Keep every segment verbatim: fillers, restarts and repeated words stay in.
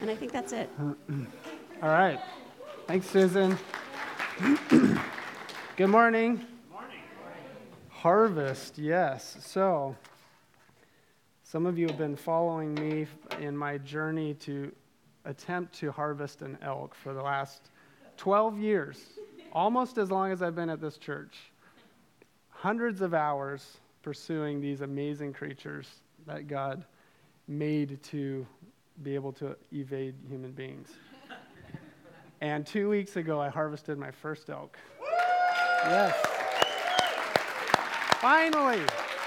And I think that's it. All right. Thanks, Susan. Good morning. Good morning. Harvest, yes. So, some of you have been following me in my journey to attempt to harvest an elk for the last twelve years, almost as long as I've been at this church. Hundreds of hours pursuing these amazing creatures that God made to be able to evade human beings. And two weeks ago, I harvested my first elk. Yes. Finally.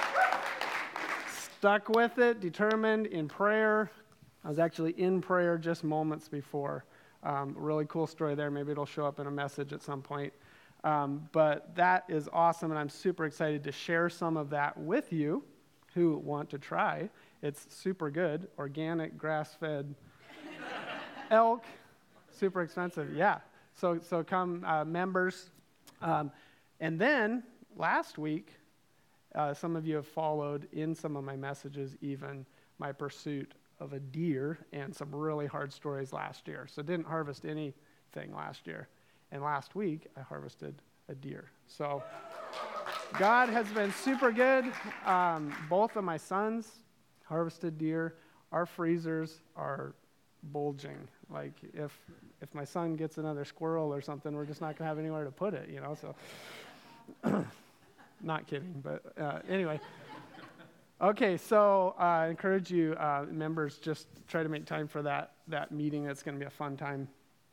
Stuck with it, determined, in prayer. I was actually in prayer just moments before. Um, really cool story there. Maybe it'll show up in a message at some point. Um, but that is awesome, and I'm super excited to share some of that with you who want to try. It's super good, organic, grass-fed elk, super expensive, yeah. So so come uh, members. Um, and then last week, uh, some of you have followed in some of my messages even my pursuit of a deer and some really hard stories last year. So didn't harvest anything last year. And last week, I harvested a deer. So God has been super good. Um, both of my sons harvested deer. Our freezers are bulging. Like if if my son gets another squirrel or something, we're just not going to have anywhere to put it, you know. So, not kidding, but uh, anyway. Okay, so uh, I encourage you, uh, members, just try to make time for that that meeting. It's going to be a fun time.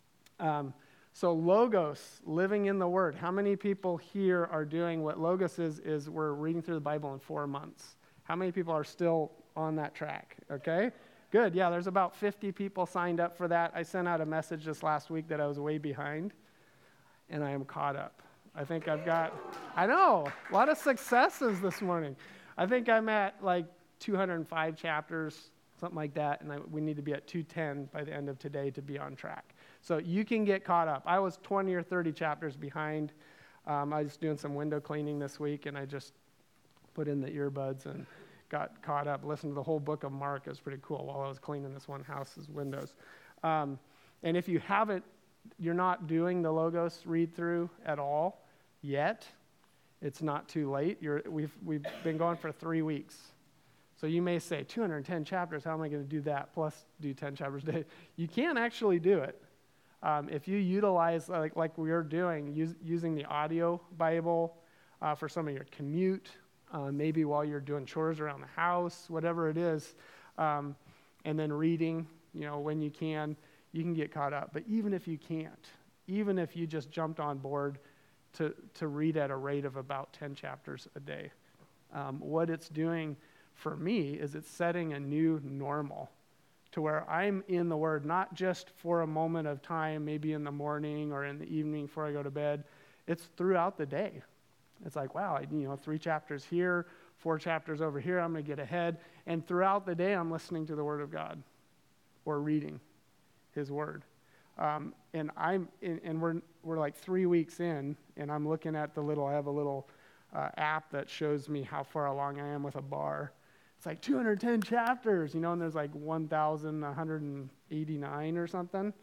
Um, so Logos, living in the Word. How many people here are doing what Logos is? Is we're reading through the Bible in four months. How many people are still on that track? Okay, good. Yeah, there's about fifty people signed up for that. I sent out a message this last week that I was way behind, and I am caught up. I think I've got, I know, a lot of successes this morning. I think I'm at like two hundred five chapters, something like that, and I, we need to be at two ten by the end of today to be on track. So you can get caught up. I was twenty or thirty chapters behind. Um, I was doing some window cleaning this week, and I just put in the earbuds and got caught up. Listened to the whole book of Mark. It was pretty cool while I was cleaning this one house's windows. Um, and if you haven't, you're not doing the Logos read-through at all yet, it's not too late. You're, we've we've been going for three weeks. So you may say, two hundred ten chapters, how am I going to do that, plus do ten chapters a day? You can actually do it. Um, if you utilize, like, like we're doing, use, using the audio Bible uh, for some of your commute, uh, maybe while you're doing chores around the house, whatever it is, um, and then reading, you know, when you can, you can get caught up. But even if you can't, even if you just jumped on board to, to read at a rate of about ten chapters a day, um, what it's doing for me is it's setting a new normal to where I'm in the Word, not just for a moment of time, maybe in the morning or in the evening before I go to bed. It's throughout the day. It's like, wow, I, you know, three chapters here, four chapters over here, I'm going to get ahead. And throughout the day, I'm listening to the Word of God or reading His Word. Um, and I'm, and, and we're we're like three weeks in, and I'm looking at the little, I have a little uh, app that shows me how far along I am with a bar. It's like two hundred ten chapters, you know, and there's like one thousand one hundred eighty-nine or something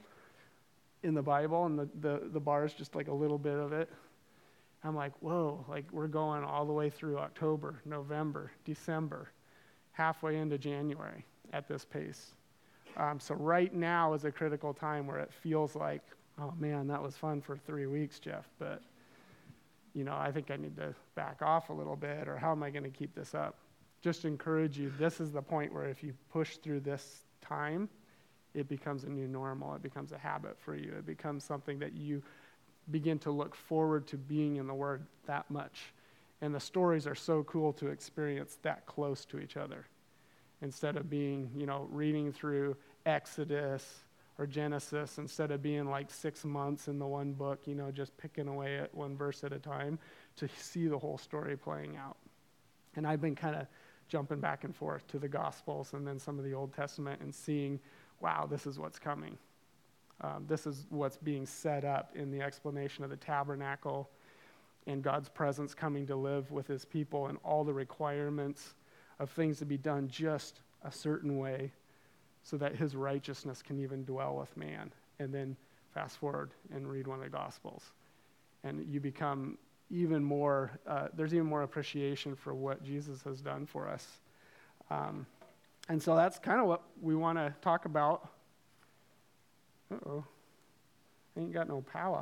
in the Bible, and the, the, the bar is just like a little bit of it. I'm like, whoa, like we're going all the way through October, November, December, halfway into January at this pace. Um, so right now is a critical time where it feels like, oh man, that was fun for three weeks, Jeff, but, you know, I think I need to back off a little bit, or how am I going to keep this up? Just encourage you, this is the point where if you push through this time, it becomes a new normal. It becomes a habit for you. It becomes something that you begin to look forward to being in the Word that much. And the stories are so cool to experience that close to each other. Instead of being, you know, reading through Exodus or Genesis, instead of being like six months in the one book, you know, just picking away at one verse at a time, to see the whole story playing out. And I've been kind of jumping back and forth to the Gospels and then some of the Old Testament and seeing, wow, this is what's coming. Um, this is what's being set up in the explanation of the tabernacle and God's presence coming to live with His people and all the requirements of things to be done just a certain way so that his righteousness can even dwell with man. And then fast forward and read one of the Gospels. And you become even more, uh, there's even more appreciation for what Jesus has done for us. Um, and so that's kind of what we want to talk about. Uh-oh. I ain't got no power.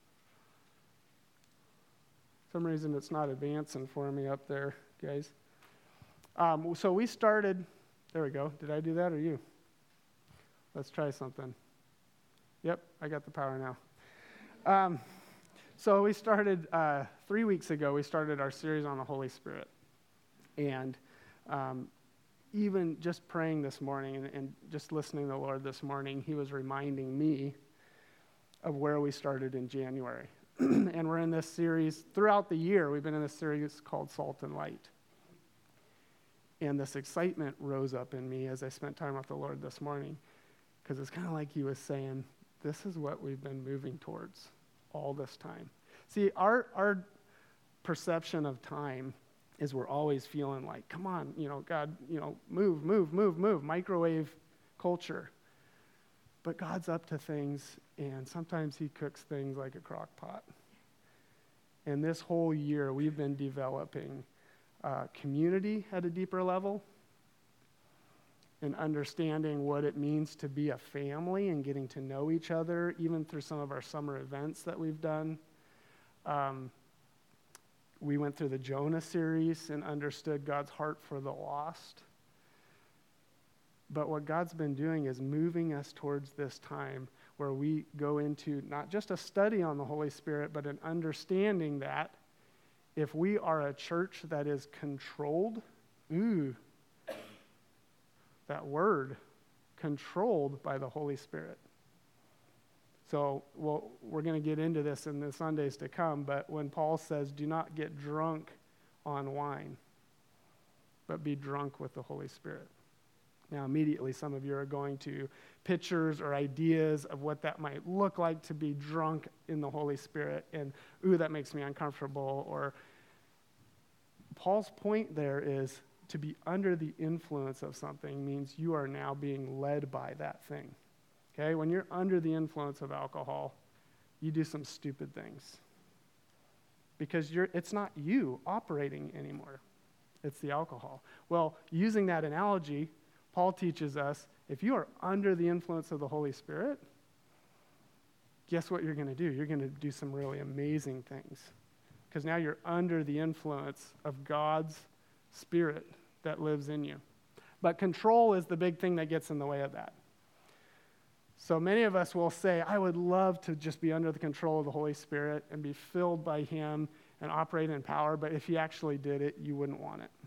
For some reason it's not advancing for me up there, guys. Um, so we started, there we go. Did I do that or you? Let's try something. Yep, I got the power now. Um, so we started, uh, three weeks ago, we started our series on the Holy Spirit. And um, even just praying this morning and, and just listening to the Lord this morning, he was reminding me of where we started in January. And we're in this series, throughout the year, we've been in this series called Salt and Light. And this excitement rose up in me as I spent time with the Lord this morning, because it's kind of like he was saying, this is what we've been moving towards all this time. See, our our perception of time is we're always feeling like, come on, you know, God, you know, move, move, move, move, microwave culture. But God's up to things, and sometimes he cooks things like a crock pot. And this whole year, we've been developing uh, community at a deeper level and understanding what it means to be a family and getting to know each other, even through some of our summer events that we've done. Um, we went through the Jonah series and understood God's heart for the lost. But what God's been doing is moving us towards this time where we go into not just a study on the Holy Spirit, but an understanding that if we are a church that is controlled, ooh, that word, controlled by the Holy Spirit. So well, we're going to get into this in the Sundays to come, but when Paul says, do not get drunk on wine, but be drunk with the Holy Spirit. Now, immediately, some of you are going to pictures or ideas of what that might look like to be drunk in the Holy Spirit, and, ooh, that makes me uncomfortable. Or Paul's point there is to be under the influence of something means you are now being led by that thing. Okay? When you're under the influence of alcohol, you do some stupid things because you're, it's not you operating anymore. It's the alcohol. Well, using that analogy, Paul teaches us, if you are under the influence of the Holy Spirit, guess what you're going to do? You're going to do some really amazing things. Because now you're under the influence of God's Spirit that lives in you. But control is the big thing that gets in the way of that. So many of us will say, I would love to just be under the control of the Holy Spirit and be filled by him and operate in power, but if he actually did it, you wouldn't want it.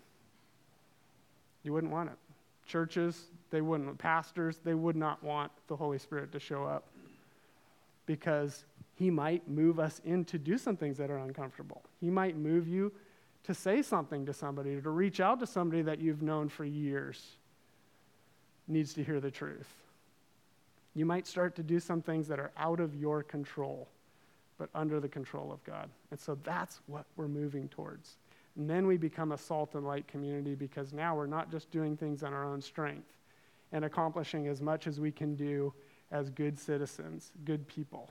You wouldn't want it. Churches, they wouldn't. Pastors, they would not want the Holy Spirit to show up because he might move us in to do some things that are uncomfortable. He might move you to say something to somebody, or to reach out to somebody that you've known for years, needs to hear the truth. You might start to do some things that are out of your control, but under the control of God. And so that's what we're moving towards. And then we become a salt and light community because now we're not just doing things on our own strength and accomplishing as much as we can do as good citizens, good people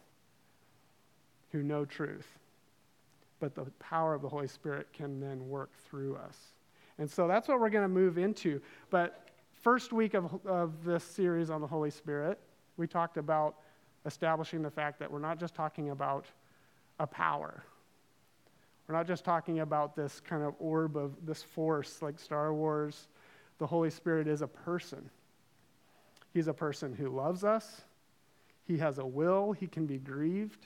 who know truth. But the power of the Holy Spirit can then work through us. And so that's what we're going to move into. But first week of, of this series on the Holy Spirit, we talked about establishing the fact that we're not just talking about a power. We're not just talking about this kind of orb of this force like Star Wars. The Holy Spirit is a person. He's a person who loves us. He has a will. He can be grieved.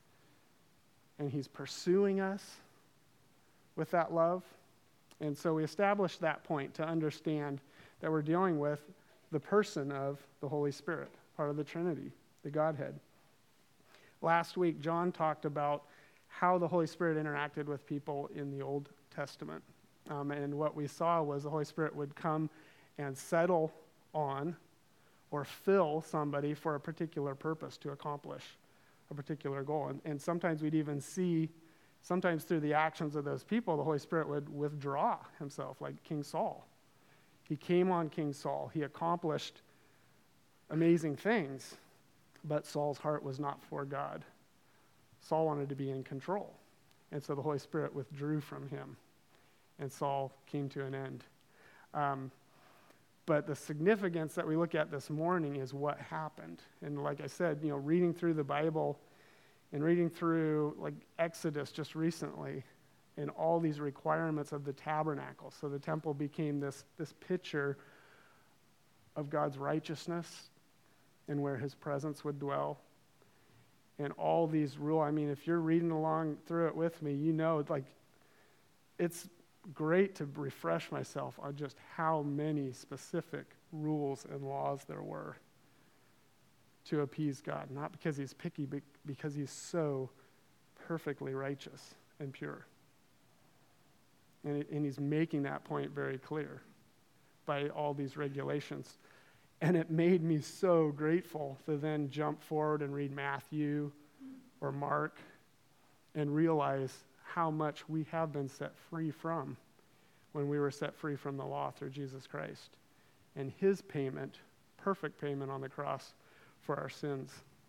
And he's pursuing us with that love. And so we established that point to understand that we're dealing with the person of the Holy Spirit, part of the Trinity, the Godhead. Last week, John talked about how the Holy Spirit interacted with people in the Old Testament. Um, and what we saw was the Holy Spirit would come and settle on or fill somebody for a particular purpose to accomplish a particular goal. And, and sometimes we'd even see, sometimes through the actions of those people, the Holy Spirit would withdraw himself, like King Saul. He came on King Saul. He accomplished amazing things, but Saul's heart was not for God. Saul wanted to be in control. And so the Holy Spirit withdrew from him, and Saul came to an end. Um, but the significance that we look at this morning is what happened. And like I said, you know, reading through the Bible and reading through like Exodus just recently, and all these requirements of the tabernacle. So the temple became this, this picture of God's righteousness and where his presence would dwell. And all these rules, I mean, if you're reading along through it with me, you know, like, it's great to refresh myself on just how many specific rules and laws there were to appease God. Not because he's picky, but because he's so perfectly righteous and pure. And, it, and he's making that point very clear by all these regulations. And it made me so grateful to then jump forward and read Matthew or Mark and realize how much we have been set free from when we were set free from the law through Jesus Christ. And his payment, perfect payment on the cross for our sins.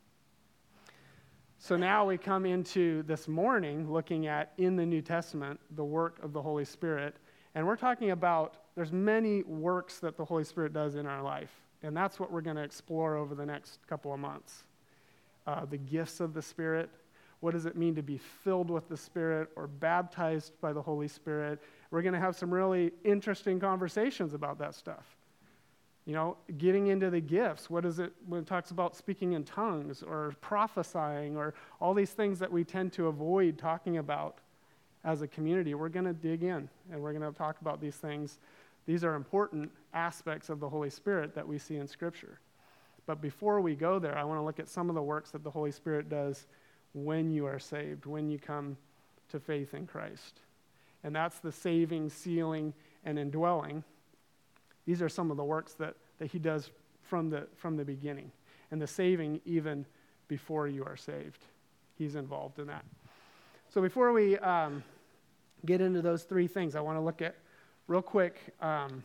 So now we come into this morning looking at, in the New Testament, the work of the Holy Spirit. And we're talking about, there's many works that the Holy Spirit does in our life. And that's what we're going to explore over the next couple of months. Uh, the gifts of the Spirit. What does it mean to be filled with the Spirit or baptized by the Holy Spirit? We're going to have some really interesting conversations about that stuff. You know, getting into the gifts. What is it when it talks about speaking in tongues or prophesying or all these things that we tend to avoid talking about as a community? We're going to dig in and we're going to talk about these things. These are important aspects of the Holy Spirit that we see in Scripture. But before we go there, I want to look at some of the works that the Holy Spirit does when you are saved, when you come to faith in Christ. And that's the saving, sealing, and indwelling. These are some of the works that, that he does from the, from the beginning. And the saving even before you are saved. He's involved in that. So before we um, get into those three things, I want to look at real quick, um,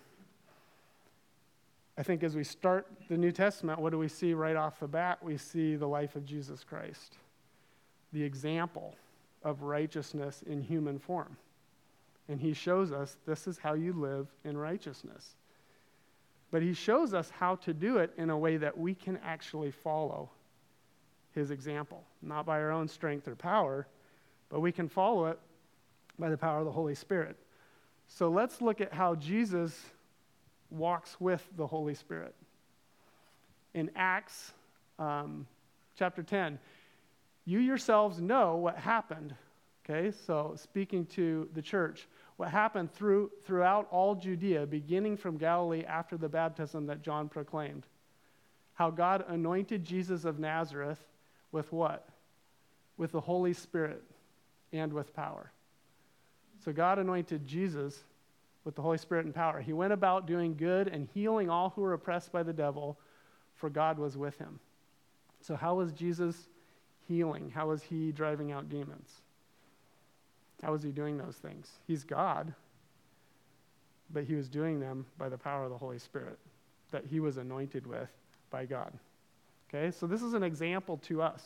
I think as we start the New Testament, what do we see right off the bat? We see the life of Jesus Christ, the example of righteousness in human form. And he shows us this is how you live in righteousness. But he shows us how to do it in a way that we can actually follow his example, not by our own strength or power, but we can follow it by the power of the Holy Spirit. So let's look at how Jesus walks with the Holy Spirit. In Acts um, chapter ten, you yourselves know what happened. Okay, so speaking to the church, what happened through throughout all Judea, beginning from Galilee after the baptism that John proclaimed. How God anointed Jesus of Nazareth with what? With the Holy Spirit and with power. So God anointed Jesus with the Holy Spirit and power. He went about doing good and healing all who were oppressed by the devil, for God was with him. So how was Jesus healing? How was he driving out demons? How was he doing those things? He's God, but he was doing them by the power of the Holy Spirit that he was anointed with by God. Okay, so this is an example to us.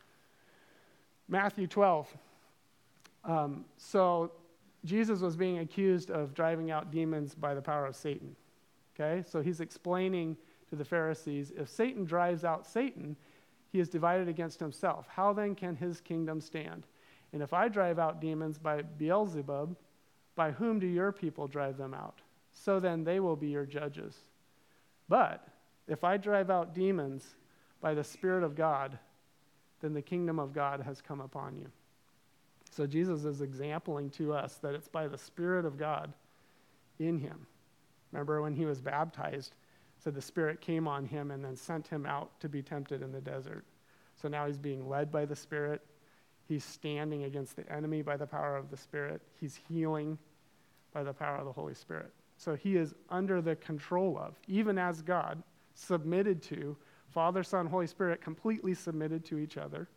Matthew twelve. Um, so Jesus was being accused of driving out demons by the power of Satan. Okay, so he's explaining to the Pharisees, if Satan drives out Satan, he is divided against himself. How then can his kingdom stand? And if I drive out demons by Beelzebub, by whom do your people drive them out? So then they will be your judges. But if I drive out demons by the Spirit of God, then the kingdom of God has come upon you. So Jesus is exempling to us that it's by the Spirit of God in him. Remember when he was baptized, said the Spirit came on him and then sent him out to be tempted in the desert. So now he's being led by the Spirit. He's standing against the enemy by the power of the Spirit. He's healing by the power of the Holy Spirit. So he is under the control of, even as God, submitted to, Father, Son, Holy Spirit, completely submitted to each other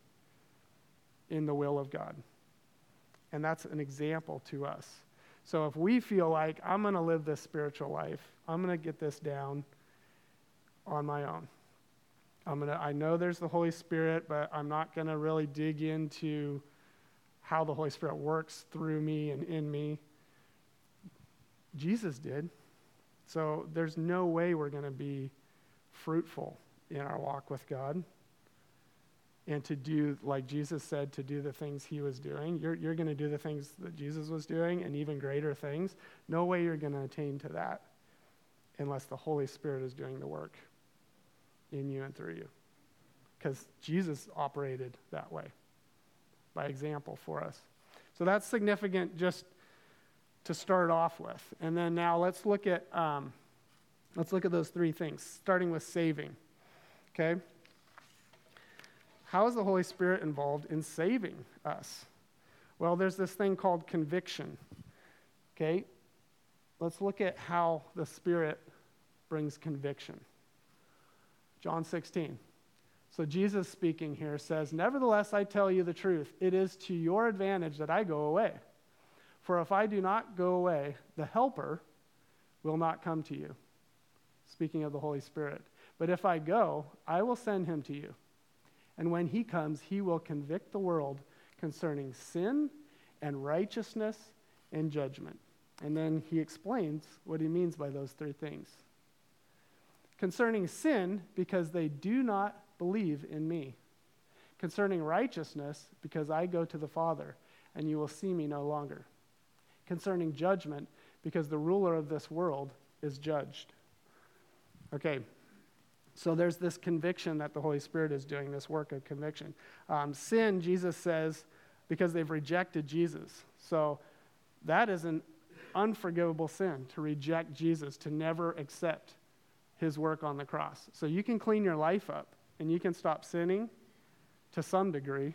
in the will of God. And that's an example to us. So if we feel like, I'm going to live this spiritual life, I'm going to get this down on my own, I'm gonna, I know there's the Holy Spirit, but I'm not going to really dig into how the Holy Spirit works through me and in me. Jesus did. So there's no way we're going to be fruitful in our walk with God. And to do, like Jesus said, to do the things he was doing. You're, you're going to do the things that Jesus was doing and even greater things. No way you're going to attain to that unless the Holy Spirit is doing the work in you and through you. Because Jesus operated that way by example for us. So that's significant just to start off with. And then now let's look at um, let's look at those three things, starting with saving. Okay? How is the Holy Spirit involved in saving us? Well, there's this thing called conviction. Okay? Let's look at how the Spirit brings conviction. John sixteen. So Jesus speaking here says, "Nevertheless, I tell you the truth. It is to your advantage that I go away. For if I do not go away, the Helper will not come to you." Speaking of the Holy Spirit. "But if I go, I will send him to you. And when he comes, he will convict the world concerning sin and righteousness and judgment." And then he explains what he means by those three things. Concerning sin, because they do not believe in me. Concerning righteousness, because I go to the Father, and you will see me no longer. Concerning judgment, because the ruler of this world is judged. Okay, so there's this conviction that the Holy Spirit is doing, this work of conviction. Um, sin, Jesus says, because they've rejected Jesus. So that is an unforgivable sin, to reject Jesus, to never accept his work on the cross. So you can clean your life up, and you can stop sinning to some degree,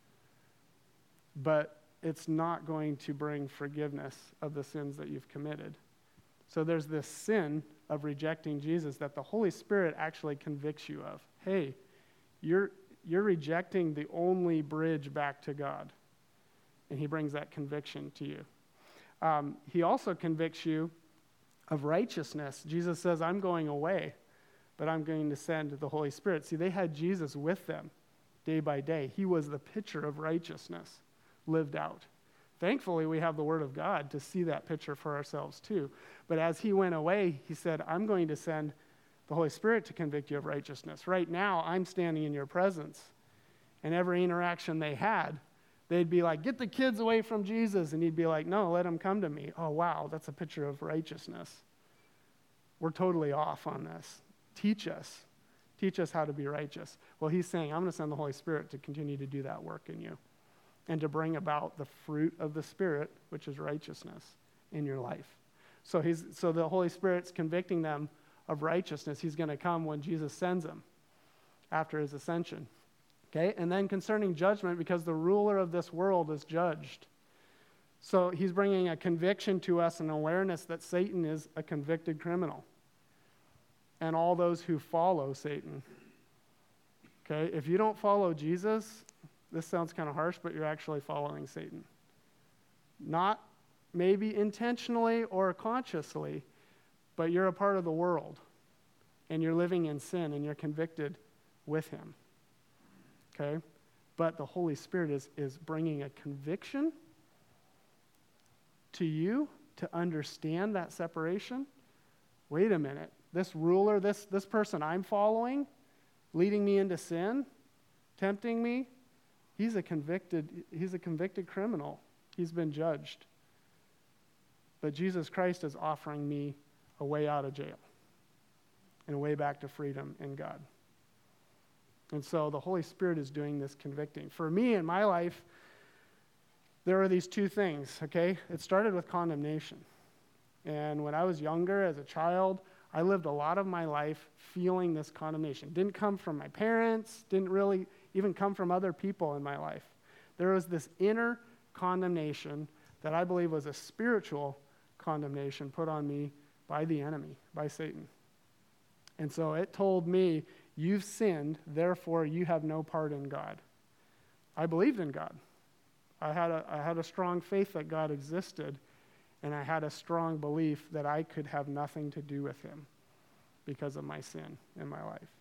but it's not going to bring forgiveness of the sins that you've committed. So there's this sin of rejecting Jesus that the Holy Spirit actually convicts you of. Hey, you're you're rejecting the only bridge back to God. And he brings that conviction to you. Um, he also convicts you of righteousness. Jesus says, "I'm going away, but I'm going to send the Holy Spirit." See, they had Jesus with them day by day. He was the picture of righteousness lived out. Thankfully, we have the Word of God to see that picture for ourselves too. But as he went away, he said, "I'm going to send the Holy Spirit to convict you of righteousness." Right now, I'm standing in your presence. And every interaction they had, they'd be like, "Get the kids away from Jesus." And he'd be like, "No, let them come to me." Oh, wow, that's a picture of righteousness. We're totally off on this. Teach us. Teach us how to be righteous. Well, he's saying, I'm going to send the Holy Spirit to continue to do that work in you and to bring about the fruit of the Spirit, which is righteousness, in your life. So he's so the Holy Spirit's convicting them of righteousness. He's going to come when Jesus sends him after his ascension. Okay, and then concerning judgment, because the ruler of this world is judged. So he's bringing a conviction to us, an awareness that Satan is a convicted criminal. And all those who follow Satan. Okay, if you don't follow Jesus, this sounds kind of harsh, but you're actually following Satan. Not maybe intentionally or consciously, but you're a part of the world. And you're living in sin, and you're convicted with him. Okay? But the Holy Spirit is, is bringing a conviction to you to understand that separation. Wait a minute. This ruler, this, this person I'm following, leading me into sin, tempting me, he's a convicted, he's a convicted criminal. He's been judged. But Jesus Christ is offering me a way out of jail and a way back to freedom in God. And so the Holy Spirit is doing this convicting. For me in my life, there are these two things, okay? It started with condemnation. And when I was younger, as a child, I lived a lot of my life feeling this condemnation. Didn't come from my parents, didn't really even come from other people in my life. There was this inner condemnation that I believe was a spiritual condemnation put on me by the enemy, by Satan. And so it told me, you've sinned, therefore you have no part in God. I believed in God. I had a, I had a strong faith that God existed, and I had a strong belief that I could have nothing to do with him because of my sin in my life.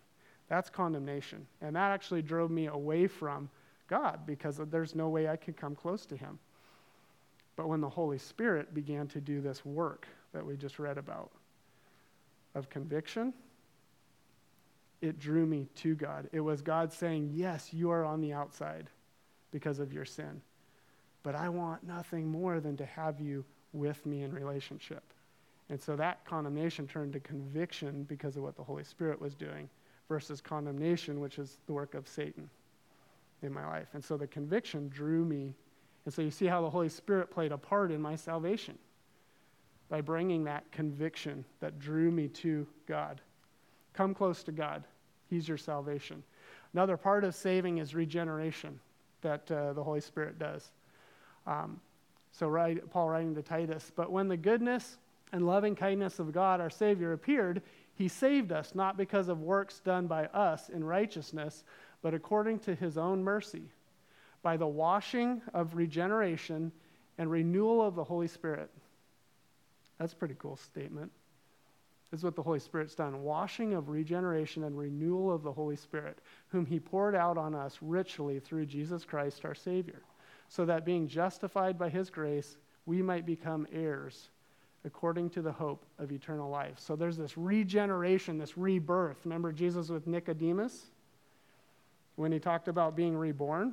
That's condemnation. And that actually drove me away from God because there's no way I could come close to him. But when the Holy Spirit began to do this work that we just read about of conviction, it drew me to God. It was God saying, yes, you are on the outside because of your sin, but I want nothing more than to have you with me in relationship. And so that condemnation turned to conviction because of what the Holy Spirit was doing versus condemnation, which is the work of Satan in my life. And so the conviction drew me. And so you see how the Holy Spirit played a part in my salvation by bringing that conviction that drew me to God. Come close to God. He's your salvation. Another part of saving is regeneration that uh, the Holy Spirit does. Um, so right, Paul writing to Titus, but when the goodness and loving kindness of God, our Savior, appeared, he saved us, not because of works done by us in righteousness, but according to his own mercy, by the washing of regeneration and renewal of the Holy Spirit. That's a pretty cool statement. This is what the Holy Spirit's done. Washing of regeneration and renewal of the Holy Spirit, whom he poured out on us richly through Jesus Christ our Savior, so that being justified by his grace, we might become heirs according to the hope of eternal life. So there's this regeneration, this rebirth. Remember Jesus with Nicodemus when he talked about being reborn?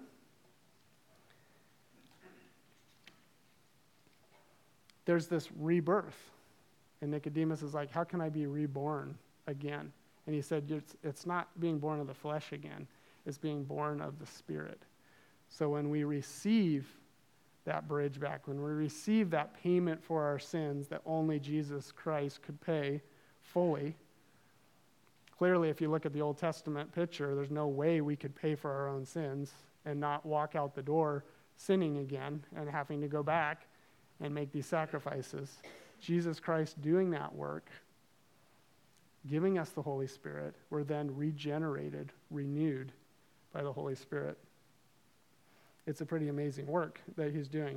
There's this rebirth. And Nicodemus is like, how can I be reborn again? And he said, it's, it's not being born of the flesh again. It's being born of the Spirit. So when we receive that bridge back, when we receive that payment for our sins that only Jesus Christ could pay fully, clearly if you look at the Old Testament picture, there's no way we could pay for our own sins and not walk out the door sinning again and having to go back and make these sacrifices. Jesus Christ doing that work, giving us the Holy Spirit, we're then regenerated, renewed by the Holy Spirit. It's a pretty amazing work that he's doing.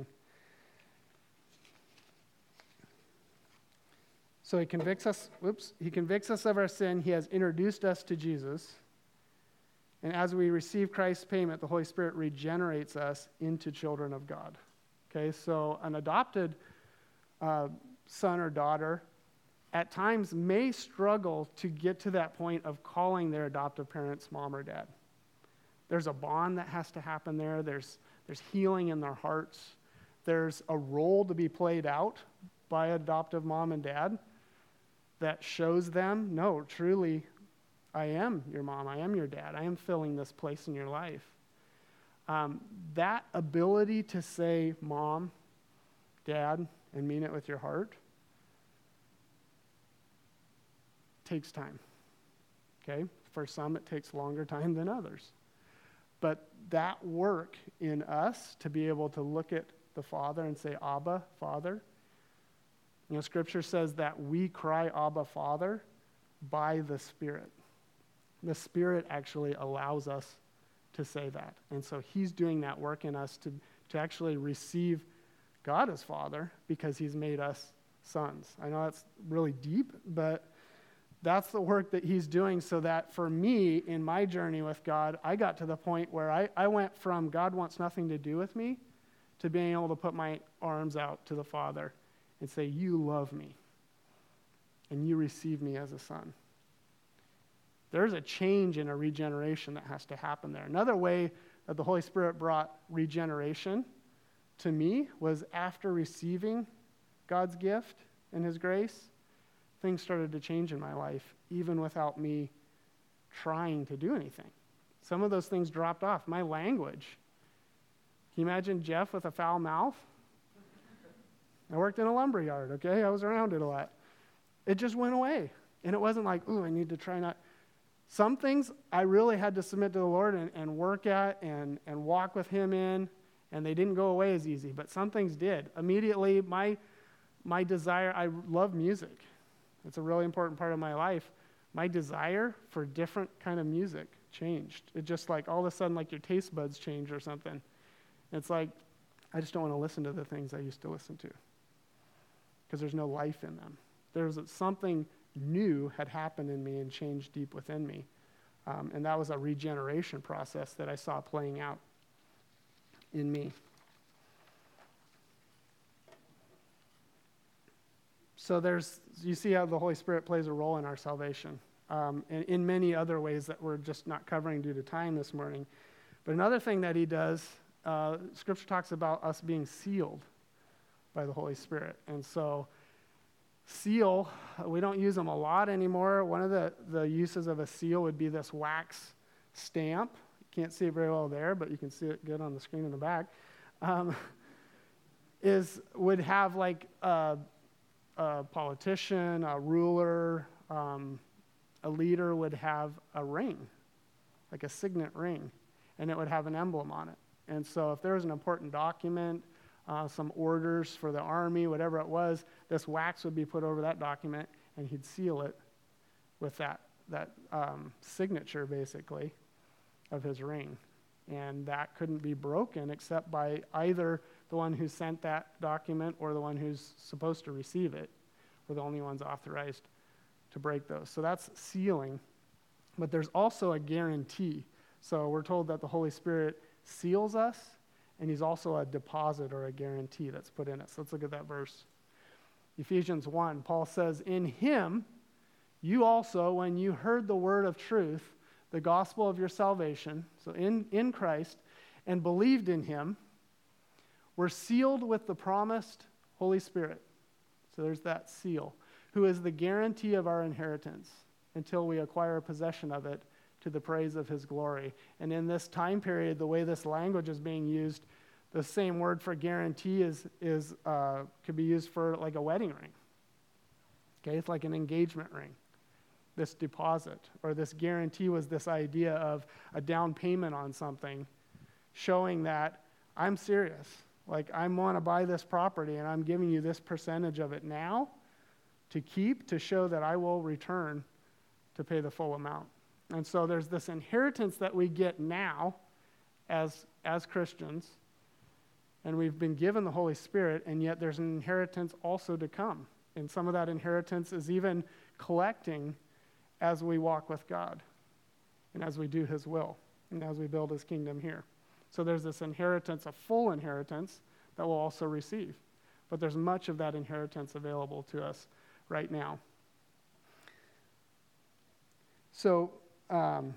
So he convicts us, whoops, he convicts us of our sin. He has introduced us to Jesus. And as we receive Christ's payment, the Holy Spirit regenerates us into children of God. Okay, so an adopted uh, son or daughter at times may struggle to get to that point of calling their adoptive parents mom or dad. There's a bond that has to happen there. There's, there's healing in their hearts. There's a role to be played out by adoptive mom and dad that shows them, no, truly, I am your mom. I am your dad. I am filling this place in your life. Um, that ability to say mom, dad, and mean it with your heart takes time. Okay? For some, it takes longer time than others. But that work in us to be able to look at the Father and say, Abba, Father. You know, Scripture says that we cry, Abba, Father, by the Spirit. The Spirit actually allows us to say that. And so he's doing that work in us to, to actually receive God as Father because he's made us sons. I know that's really deep, but that's the work that he's doing so that for me, in my journey with God, I got to the point where I, I went from God wants nothing to do with me to being able to put my arms out to the Father and say, you love me and you receive me as a son. There's a change and a regeneration that has to happen there. Another way that the Holy Spirit brought regeneration to me was after receiving God's gift and his grace, things started to change in my life, even without me trying to do anything. Some of those things dropped off. My language. Can you imagine Jeff with a foul mouth? I worked in a lumber yard, okay? I was around it a lot. It just went away. And it wasn't like, ooh, I need to try not. Some things I really had to submit to the Lord and, and work at and, and walk with him in, and they didn't go away as easy, but some things did. Immediately, my my desire, I love music. It's a really important part of my life. My desire for different kind of music changed. It just like all of a sudden, like your taste buds change or something. It's like, I just don't want to listen to the things I used to listen to because there's no life in them. There's something new had happened in me and changed deep within me. Um, and that was a regeneration process that I saw playing out in me. So there's, you see how the Holy Spirit plays a role in our salvation, um, and in many other ways that we're just not covering due to time this morning. But another thing that he does, uh, Scripture talks about us being sealed by the Holy Spirit. And so seal, we don't use them a lot anymore. One of the, the uses of a seal would be this wax stamp. You can't see it very well there, but you can see it good on the screen in the back. Um, is would have like a, a politician, a ruler, um, a leader would have a ring, like a signet ring, and it would have an emblem on it. And so if there was an important document, Uh, some orders for the army, whatever it was, this wax would be put over that document, and he'd seal it with that that um, signature, basically, of his ring. And that couldn't be broken except by either the one who sent that document or the one who's supposed to receive it. Were the only ones authorized to break those. So that's sealing. But there's also a guarantee. So we're told that the Holy Spirit seals us, and he's also a deposit or a guarantee that's put in it. So let's look at that verse. Ephesians one, Paul says, "In him you also, when you heard the word of truth, the gospel of your salvation," so in, in Christ, "and believed in him, were sealed with the promised Holy Spirit." So there's that seal, "who is the guarantee of our inheritance until we acquire possession of it, to the praise of his glory." And in this time period, the way this language is being used, the same word for guarantee is, is uh, could be used for like a wedding ring. Okay, it's like an engagement ring. This deposit or this guarantee was this idea of a down payment on something, showing that I'm serious. Like, I want to buy this property, and I'm giving you this percentage of it now to keep, to show that I will return to pay the full amount. And so there's this inheritance that we get now as, as Christians, and we've been given the Holy Spirit, and yet there's an inheritance also to come. And some of that inheritance is even collecting as we walk with God and as we do his will and as we build his kingdom here. So there's this inheritance, a full inheritance that we'll also receive. But there's much of that inheritance available to us right now. So, Um,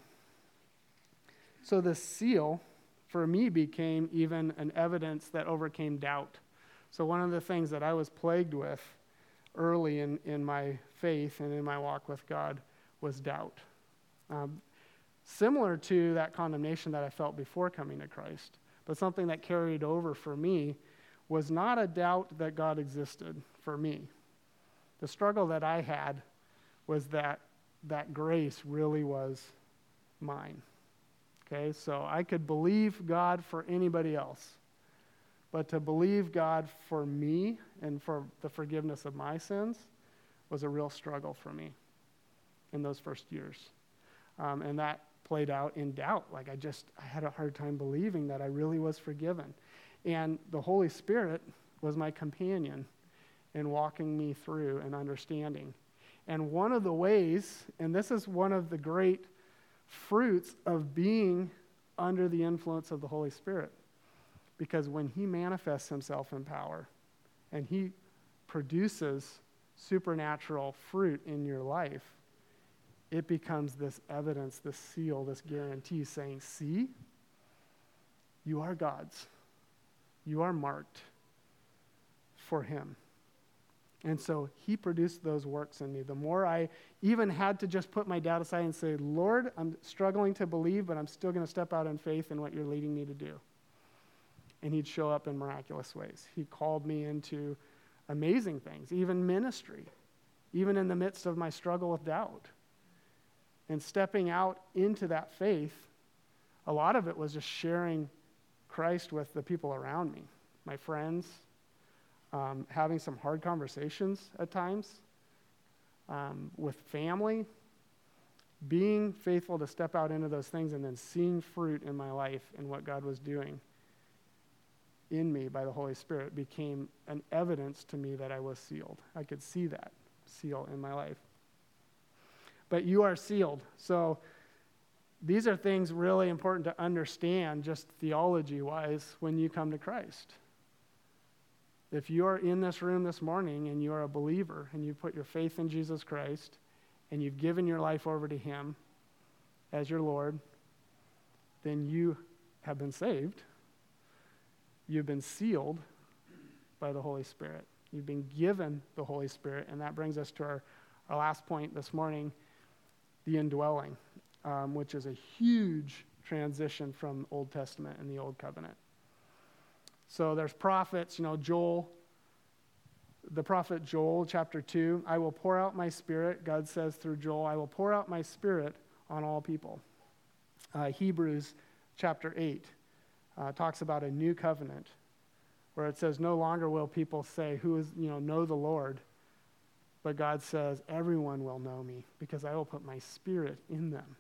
so the seal, for me, became even an evidence that overcame doubt. So one of the things that I was plagued with early in, in my faith and in my walk with God was doubt. Um, similar to that condemnation that I felt before coming to Christ, but something that carried over for me was not a doubt that God existed for me. The struggle that I had was that that grace really was mine. Okay, so I could believe God for anybody else, but to believe God for me and for the forgiveness of my sins was a real struggle for me in those first years. Um, and that played out in doubt. Like I just, I had a hard time believing that I really was forgiven. And the Holy Spirit was my companion in walking me through and understanding. And one of the ways, and this is one of the great fruits of being under the influence of the Holy Spirit, because when he manifests himself in power and he produces supernatural fruit in your life, it becomes this evidence, this seal, this guarantee saying, see, you are God's. You are marked for him. And so he produced those works in me. The more I even had to just put my doubt aside and say, Lord, I'm struggling to believe, but I'm still going to step out in faith in what you're leading me to do. And he'd show up in miraculous ways. He called me into amazing things, even ministry, even in the midst of my struggle with doubt. And stepping out into that faith, a lot of it was just sharing Christ with the people around me, my friends, Um, having some hard conversations at times um, with family, being faithful to step out into those things and then seeing fruit in my life and what God was doing in me by the Holy Spirit became an evidence to me that I was sealed. I could see that seal in my life. But you are sealed. So these are things really important to understand just theology-wise when you come to Christ. If you are in this room this morning and you are a believer and you put your faith in Jesus Christ and you've given your life over to him as your Lord, then you have been saved. You've been sealed by the Holy Spirit. You've been given the Holy Spirit, and that brings us to our, our last point this morning, the indwelling, um, which is a huge transition from Old Testament and the Old Covenant. So there's prophets, you know, Joel, the prophet Joel, chapter two, I will pour out my spirit, God says through Joel, I will pour out my spirit on all people. Uh, Hebrews chapter eight uh, talks about a new covenant where it says, no longer will people say, who is, you know, know the Lord, but God says, everyone will know me because I will put my spirit in them.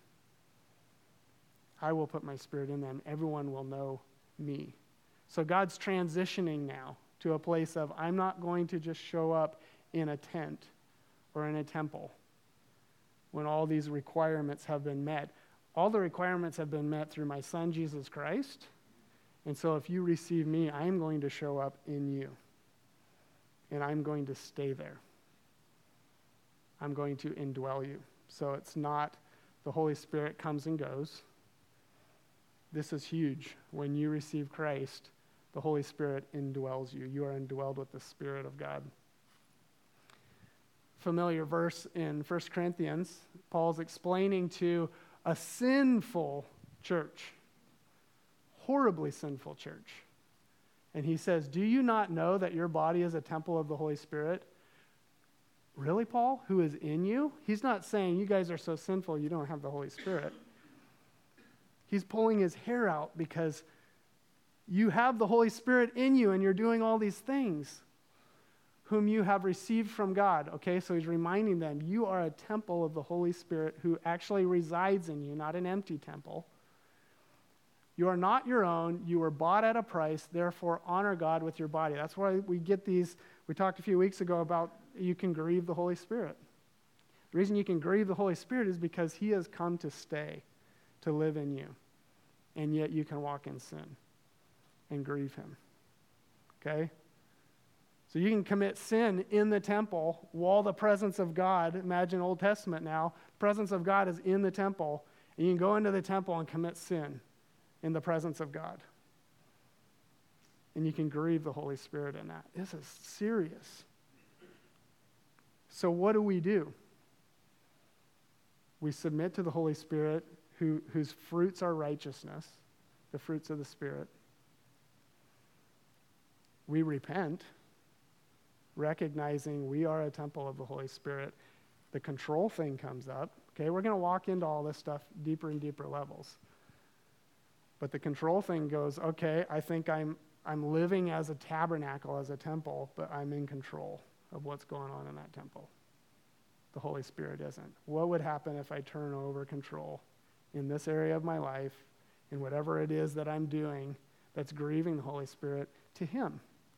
I will put my spirit in them. Everyone will know me. So God's transitioning now to a place of, I'm not going to just show up in a tent or in a temple when all these requirements have been met. All the requirements have been met through my son, Jesus Christ. And so if you receive me, I'm going to show up in you. And I'm going to stay there. I'm going to indwell you. So it's not the Holy Spirit comes and goes. This is huge. When you receive Christ, the Holy Spirit indwells you. You are indwelled with the Spirit of God. Familiar verse in First Corinthians. Paul's explaining to a sinful church, horribly sinful church. And he says, do you not know that your body is a temple of the Holy Spirit? Really, Paul? Who is in you? He's not saying you guys are so sinful you don't have the Holy Spirit. He's pulling his hair out because you have the Holy Spirit in you and you're doing all these things whom you have received from God. Okay, so he's reminding them, you are a temple of the Holy Spirit who actually resides in you, not an empty temple. You are not your own. You were bought at a price. Therefore, honor God with your body. That's why we get these. We talked a few weeks ago about you can grieve the Holy Spirit. The reason you can grieve the Holy Spirit is because he has come to stay, to live in you. And yet you can walk in sin and grieve him. Okay? So you can commit sin in the temple while the presence of God, imagine Old Testament now, the presence of God is in the temple, and you can go into the temple and commit sin in the presence of God. And you can grieve the Holy Spirit in that. This is serious. So what do we do? We submit to the Holy Spirit, who, whose fruits are righteousness, the fruits of the Spirit. We repent, recognizing we are a temple of the Holy Spirit. The control thing comes up. Okay, we're going to walk into all this stuff deeper and deeper levels. But the control thing goes, okay, I think I'm I'm living as a tabernacle, as a temple, but I'm in control of what's going on in that temple. The Holy Spirit isn't. What would happen if I turn over control in this area of my life, in whatever it is that I'm doing that's grieving the Holy Spirit, to him?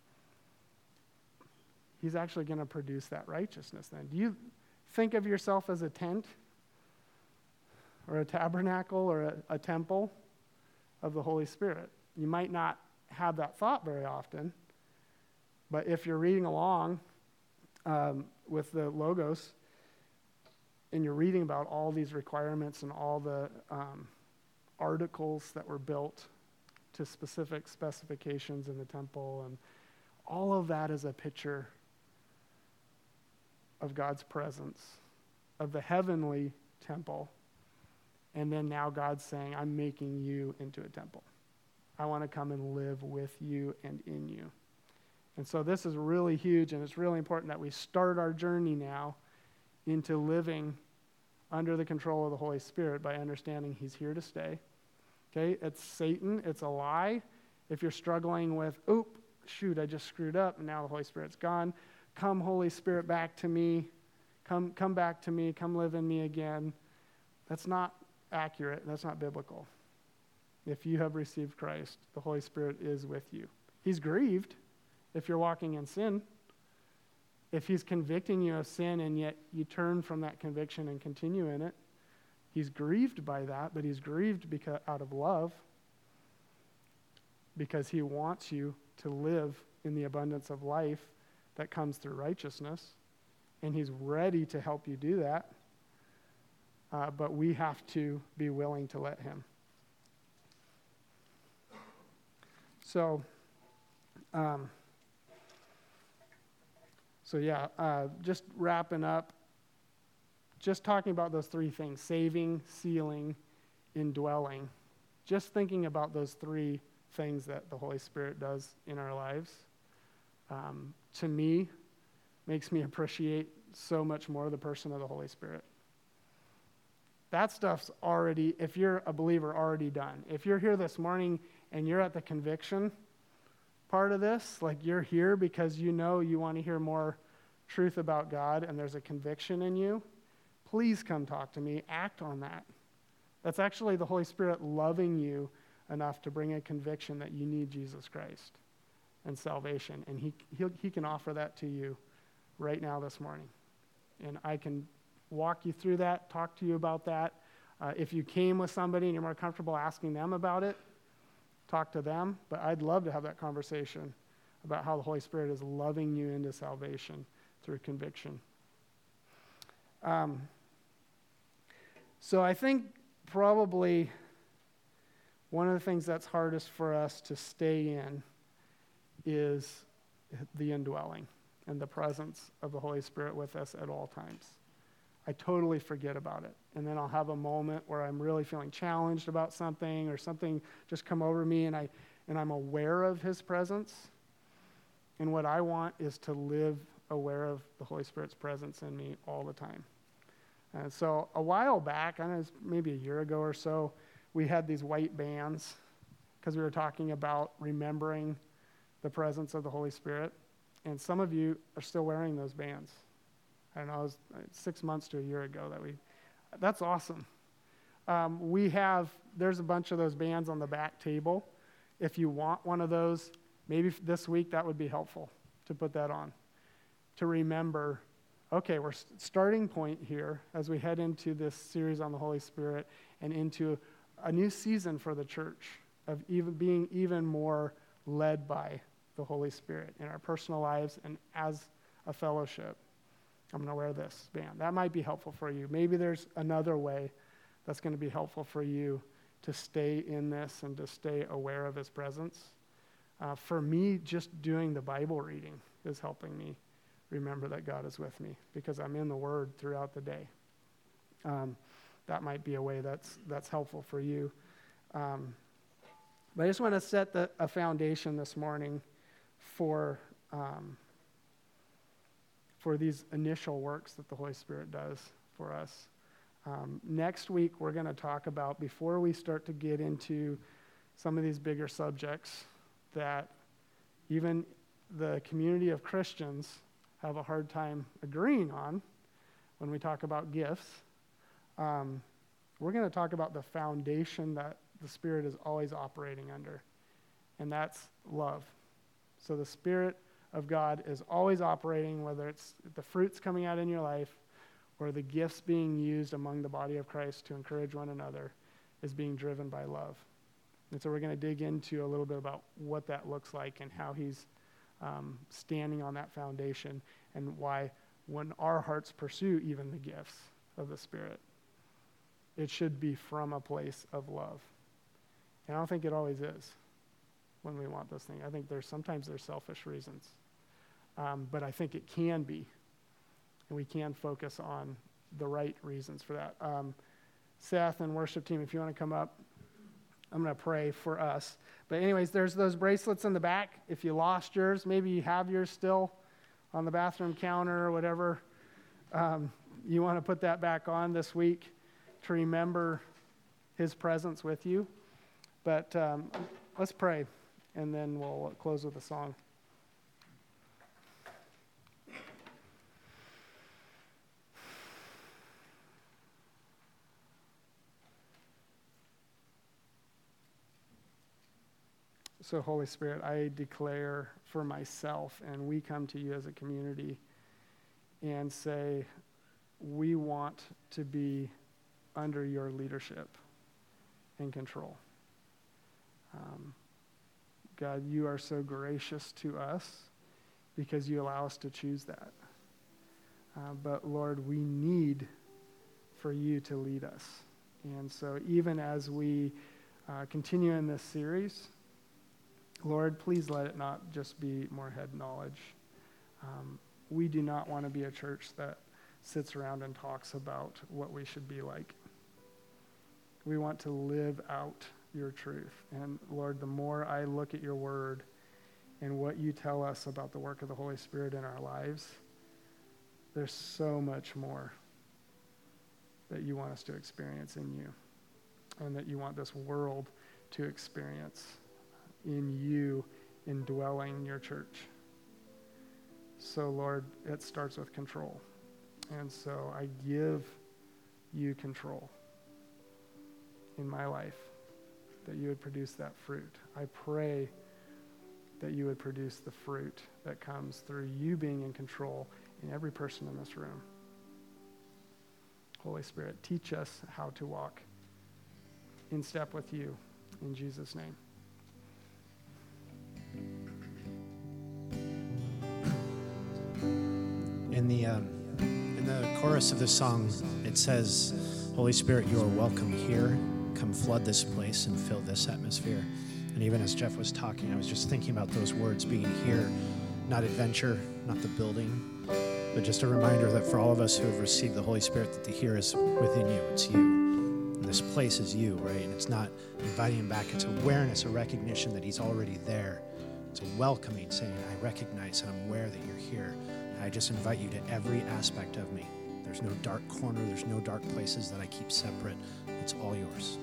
He's actually going to produce that righteousness then. Do you think of yourself as a tent or a tabernacle or a, a temple of the Holy Spirit? You might not have that thought very often, but if you're reading along um, with the Logos and you're reading about all these requirements and all the um, articles that were built to specific specifications in the temple, and all of that is a picture of God's presence, of the heavenly temple. And then now God's saying, I'm making you into a temple. I want to come and live with you and in you. And so this is really huge, and it's really important that we start our journey now into living under the control of the Holy Spirit by understanding he's here to stay. Okay, it's Satan, it's a lie. If you're struggling with, oop, shoot, I just screwed up, and now the Holy Spirit's gone. Come, Holy Spirit, back to me. Come, come back to me. Come live in me again. That's not accurate. That's not biblical. If you have received Christ, the Holy Spirit is with you. He's grieved if you're walking in sin. If he's convicting you of sin and yet you turn from that conviction and continue in it, He's grieved by that, but he's grieved because out of love, because he wants you to live in the abundance of life that comes through righteousness, and he's ready to help you do that. Uh, but we have to be willing to let him. So, um, so yeah, uh, just wrapping up, just talking about those three things: saving, sealing, indwelling. Just thinking about those three things that the Holy Spirit does in our lives, um, to me, makes me appreciate so much more the person of the Holy Spirit. That stuff's already, if you're a believer, already done. If you're here this morning and you're at the conviction part of this, like you're here because you know you want to hear more truth about God and there's a conviction in you, please come talk to me. Act on that. That's actually the Holy Spirit loving you enough to bring a conviction that you need Jesus Christ and salvation. And he, he, he can offer that to you right now this morning. And I can walk you through that, talk to you about that. Uh, if you came with somebody and you're more comfortable asking them about it, talk to them. But I'd love to have that conversation about how the Holy Spirit is loving you into salvation through conviction. Um, so I think probably one of the things that's hardest for us to stay in is the indwelling and the presence of the Holy Spirit with us at all times. I totally forget about it. And then I'll have a moment where I'm really feeling challenged about something or something just come over me and, I, and I'm aware of his presence. And what I want is to live aware of the Holy Spirit's presence in me all the time. And so a while back, I know it was maybe a year ago or so, we had these white bands because we were talking about remembering the presence of the Holy Spirit. And some of you are still wearing those bands. I don't know, it was six months to a year ago that we, that's awesome. Um, we have, there's a bunch of those bands on the back table. If you want one of those, maybe this week that would be helpful to put that on. To remember, okay, we're starting point here as we head into this series on the Holy Spirit and into a new season for the church of even being even more led by the Holy Spirit in our personal lives and as a fellowship. I'm going to wear this band. That might be helpful for you. Maybe there's another way that's going to be helpful for you to stay in this and to stay aware of his presence. Uh, for me, just doing the Bible reading is helping me remember that God is with me because I'm in the Word throughout the day. Um, that might be a way that's that's helpful for you. Um, but I just want to set the, a foundation this morning for um, for these initial works that the Holy Spirit does for us. Um, next week, we're going to talk about, before we start to get into some of these bigger subjects that even the community of Christians have a hard time agreeing on when we talk about gifts, um, we're going to talk about the foundation that the Spirit is always operating under, and that's love. So the Spirit of God is always operating, whether it's the fruits coming out in your life or the gifts being used among the body of Christ to encourage one another, is being driven by love. And so we're going to dig into a little bit about what that looks like and how he's um, standing on that foundation and why when our hearts pursue even the gifts of the Spirit, it should be from a place of love. And I don't think it always is when we want those things. I think there's sometimes there's selfish reasons. Um, but I think it can be, and we can focus on the right reasons for that. Um, Seth and worship team, if you want to come up, I'm going to pray for us. But anyways, there's those bracelets in the back. If you lost yours, maybe you have yours still on the bathroom counter or whatever. Um, you want to put that back on this week to remember his presence with you. But um, let's pray, and then we'll close with a song. So, Holy Spirit, I declare for myself, and we come to you as a community and say, we want to be under your leadership and control. Um, God, you are so gracious to us because you allow us to choose that. Uh, but Lord, we need for you to lead us. And so even as we uh, continue in this series, Lord, please let it not just be more head knowledge. Um, we do not want to be a church that sits around and talks about what we should be like. We want to live out your truth. And Lord, the more I look at your word and what you tell us about the work of the Holy Spirit in our lives, there's so much more that you want us to experience in you, and that you want this world to experience in you indwelling your church. So Lord, it starts with control. And so I give you control in my life, that you would produce that fruit. I pray that you would produce the fruit that comes through you being in control in every person in this room. Holy Spirit, teach us how to walk in step with you. In Jesus' name. In the um, in the chorus of this song, it says, "Holy Spirit, you are welcome here. Come flood this place and fill this atmosphere." And even as Jeff was talking, I was just thinking about those words being here, not adventure, not the building, but just a reminder that for all of us who have received the Holy Spirit, that the here is within you. It's you. And this place is you, right? And it's not inviting him back. It's awareness, a recognition that he's already there. It's a welcoming, saying, I recognize and I'm aware that you're here. And I just invite you to every aspect of me. There's no dark corner. There's no dark places that I keep separate. It's all yours.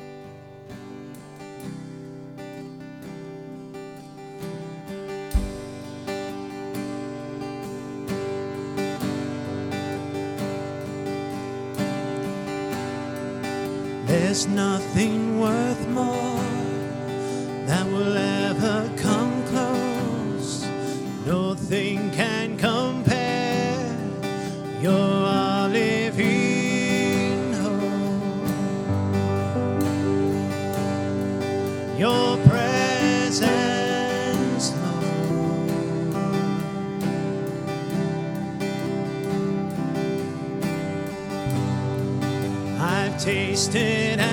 There's nothing worth more that will ever come close. Nothing can compare. You're our living hope. Your presence, Lord. I've tasted